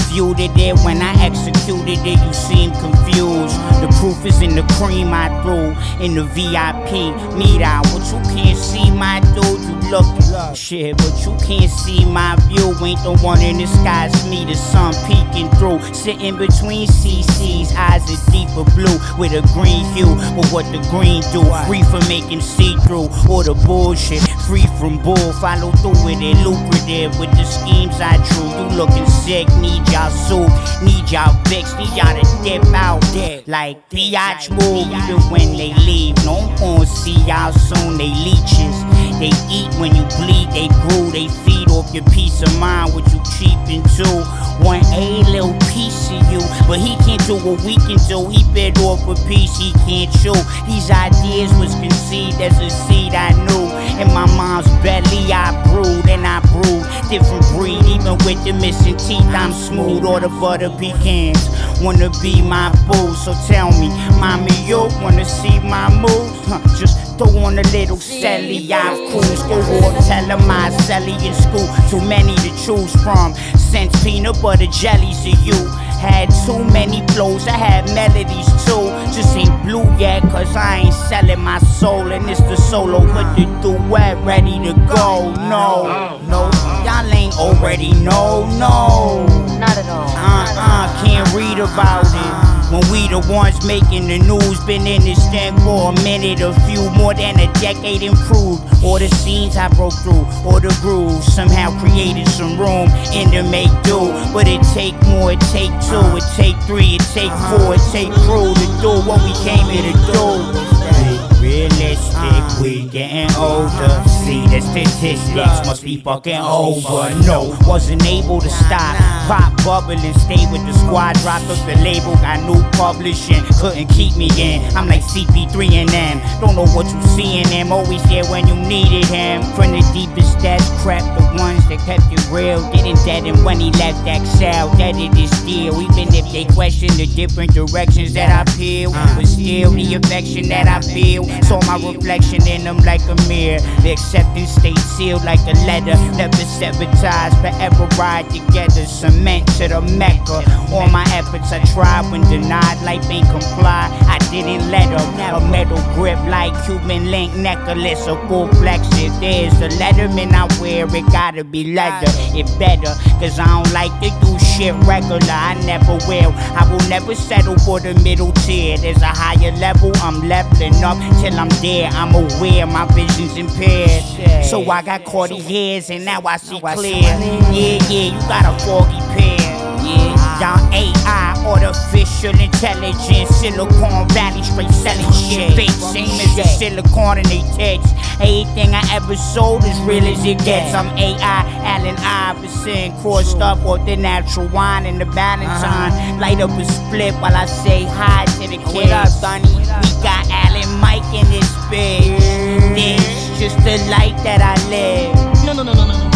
refuted it. When I executed it, you seem confused. The proof is in the cream I threw in the VIP meet out. But you can't see my dude, you looking shit, but you can't see my view. Ain't the one in the sky, it's me, the sun peeking through. Sitting between CC's eyes is deeper blue with a green hue. But what the green do? Free from making see-through or the bullshit. Free from bull, follow through with it. Lucrative with the schemes I drew. You looking sick, need y'all soup, need y'all fix, need y'all to dip out like biatch move. Even when they leave, no one gon' see y'all soon. They leeches, they eat when you bleed. They grew, they feed off your peace of mind. What you cheap into? Want a little piece of you, but he can't do what we can do. He bit off a piece he can't chew. These ideas was conceived as a seed I knew. In my mom's belly I brewed and I brewed. Different breed, even with the missing teeth I'm smooth. Or the butter pecans wanna be my boo. So tell me, mommy, you wanna see my moves? Just throw on a little celly, I cruise. Go off, tell them I celly in school. Too many to choose from. Since peanut butter jellies to you. Had too many flows, I had melodies too. Just ain't blue yet, cause I ain't selling my soul. And it's the solo with the duet ready to go. No, y'all ain't already know, no. Not at all. Can't read about it. When we the ones making the news, been in this thing for a minute, a few, more than a decade improved. Or the scenes I broke through, or the grooves somehow created some room in the make do. But it take more, it take two, it take three, it take four, it take crew to do what we came here to do. Realistic, we getting older. See the statistics must be fucking over. No, wasn't able to stop. Pop bubbling, stay with the squad. Dropped up the label, got new publishing. Couldn't keep me in. I'm like CP3 and them. Don't know what you see in them. Always there when you needed him. From the deepest depths crept the ones that kept it real. Didn't dead him when he left Excel. That it is still. Even if they question the different directions that I peel, but still the affection that I feel. Saw my reflection in them like a mirror. The acceptance stayed sealed like a letter. Never sabotaged, forever ride together. Cement to the Mecca. All my efforts I tried when denied. Life ain't comply. I didn't let her. A metal grip like Cuban link necklace. A full flex. If there's a Letterman I wear, it gotta be leather. It better, cause I don't like to do shit regular. I never will. I will never settle for the middle tier. There's a higher level. I'm leveling up till I'm there. I'm aware my vision's impaired. So I got Cartiers and now I see clear. Yeah, you got a foggy pair. Yeah, y'all AI, artificial intelligence, Silicon Valley straight selling shit. Fake same as the silicon in they text. Everything I ever sold as real as it gets. I'm AI, Allen Iverson, crossed up with the natural wine and the Valentine. Light up a split while I say hi to the kids. What up, Sonny? We got Alan Mike in this bitch. This just the light that I live. No.